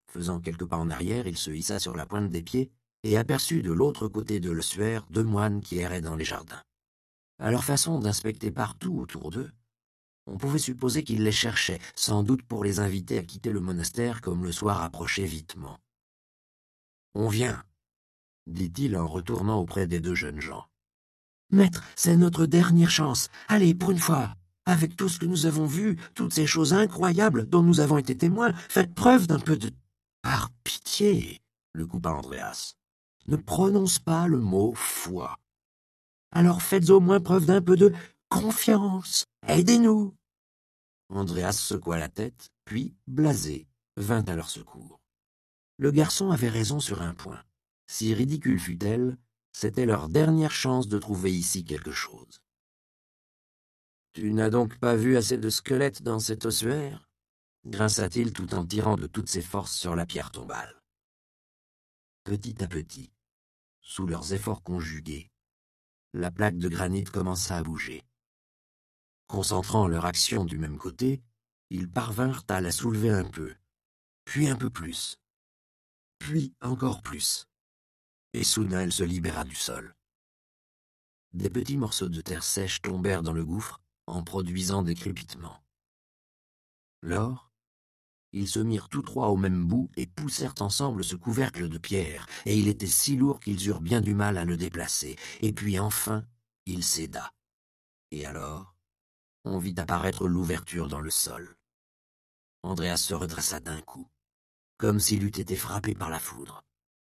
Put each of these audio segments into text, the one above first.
Faisant quelques pas en arrière, il se hissa sur la pointe des pieds et aperçut de l'autre côté de l'ossuaire 2 moines qui erraient dans les jardins. À leur façon d'inspecter partout autour d'eux, on pouvait supposer qu'ils les cherchaient, sans doute pour les inviter à quitter le monastère comme le soir approchait vitement. « On vient », dit-il en retournant auprès des 2 jeunes gens. « Maître, c'est notre dernière chance. Allez, pour une fois. Avec tout ce que nous avons vu, toutes ces choses incroyables dont nous avons été témoins, faites preuve d'un peu de... » « Par pitié, » le coupa Andreas. « Ne prononce pas le mot foi. Alors faites au moins preuve d'un peu de confiance. Aidez-nous. » Andreas secoua la tête, puis, blasé, vint à leur secours. Le garçon avait raison sur un point. Si ridicule fût-elle, c'était leur dernière chance de trouver ici quelque chose. « Tu n'as donc pas vu assez de squelettes dans cet ossuaire » grinça-t-il tout en tirant de toutes ses forces sur la pierre tombale. Petit à petit, sous leurs efforts conjugués, la plaque de granit commença à bouger. Concentrant leur action du même côté, ils parvinrent à la soulever un peu, puis un peu plus, puis encore plus. Et soudain elle se libéra du sol. Des petits morceaux de terre sèche tombèrent dans le gouffre en produisant des crépitements. Lors, ils se mirent tous 3 au même bout et poussèrent ensemble ce couvercle de pierre, et il était si lourd qu'ils eurent bien du mal à le déplacer. Et puis enfin, il céda. Et alors, on vit apparaître l'ouverture dans le sol. Andreas se redressa d'un coup, comme s'il eût été frappé par la foudre.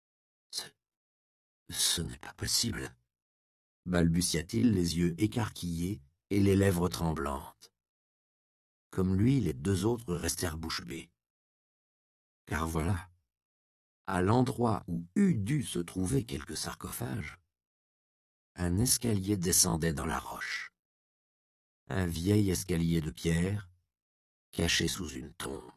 « Ce n'est pas possible » balbutia-t-il, les yeux écarquillés et les lèvres tremblantes. Comme lui, les 2 autres restèrent bouche bée. Car voilà, à l'endroit où eût dû se trouver quelque sarcophage, un escalier descendait dans la roche. Un vieil escalier de pierre, caché sous une tombe.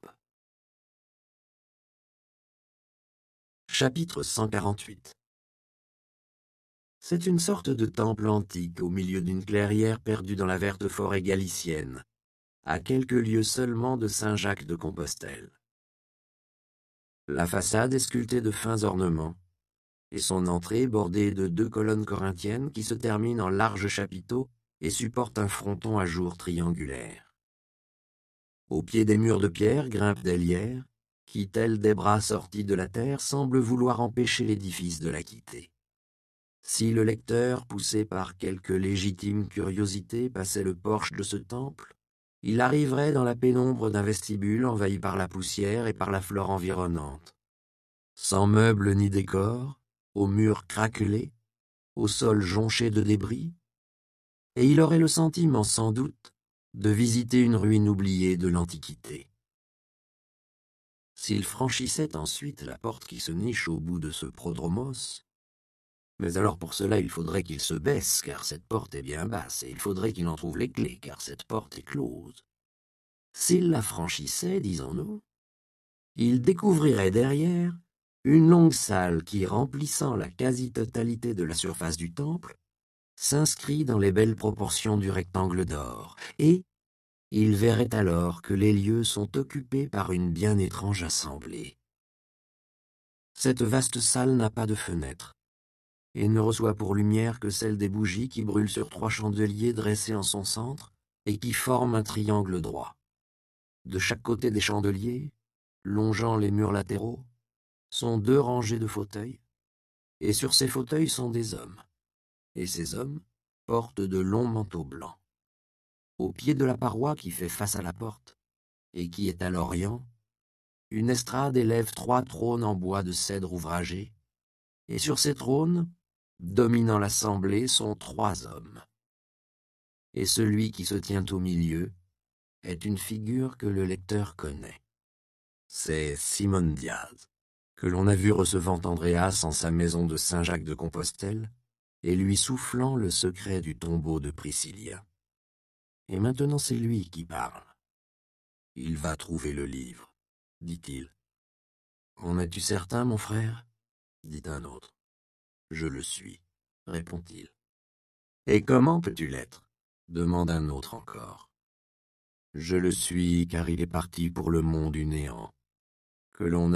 Chapitre 148. C'est une sorte de temple antique au milieu d'une clairière perdue dans la verte forêt galicienne, à quelques lieues seulement de Saint-Jacques-de-Compostelle. La façade est sculptée de fins ornements, et son entrée bordée de 2 colonnes corinthiennes qui se terminent en larges chapiteaux et supportent un fronton à jour triangulaire. Au pied des murs de pierre grimpent des lierres, qui, tels des bras sortis de la terre, semblent vouloir empêcher l'édifice de la quitter. Si le lecteur, poussé par quelque légitime curiosité, passait le porche de ce temple, il arriverait dans la pénombre d'un vestibule envahi par la poussière et par la flore environnante. Sans meubles ni décors, aux murs craquelés, au sol jonché de débris, et il aurait le sentiment, sans doute, de visiter une ruine oubliée de l'Antiquité. S'il franchissait ensuite la porte qui se niche au bout de ce prodromos, mais alors pour cela il faudrait qu'il se baisse, car cette porte est bien basse, et il faudrait qu'il en trouve les clés, car cette porte est close. S'il la franchissait, disons-nous, il découvrirait derrière une longue salle qui, remplissant la quasi-totalité de la surface du temple, s'inscrit dans les belles proportions du rectangle d'or, et il verrait alors que les lieux sont occupés par une bien étrange assemblée. Cette vaste salle n'a pas de fenêtre, et ne reçoit pour lumière que celle des bougies qui brûlent sur 3 chandeliers dressés en son centre et qui forment un triangle droit. De chaque côté des chandeliers, longeant les murs latéraux, sont 2 rangées de fauteuils, et sur ces fauteuils sont des hommes, et ces hommes portent de longs manteaux blancs. Au pied de la paroi qui fait face à la porte, et qui est à l'orient, une estrade élève 3 trônes en bois de cèdre ouvragé, et sur ces trônes, dominant l'assemblée, sont 3 hommes. Et celui qui se tient au milieu est une figure que le lecteur connaît. C'est Simone Diaz, que l'on a vu recevant Andreas en sa maison de Saint-Jacques-de-Compostelle et lui soufflant le secret du tombeau de Priscilla. Et maintenant c'est lui qui parle. « Il va trouver le livre, » dit-il. « En es-tu certain, mon frère » dit un autre. « Je le suis, » répond-il. « Et comment peux-tu l'être » demande un autre encore. « Je le suis car il est parti pour le mont du néant, que l'on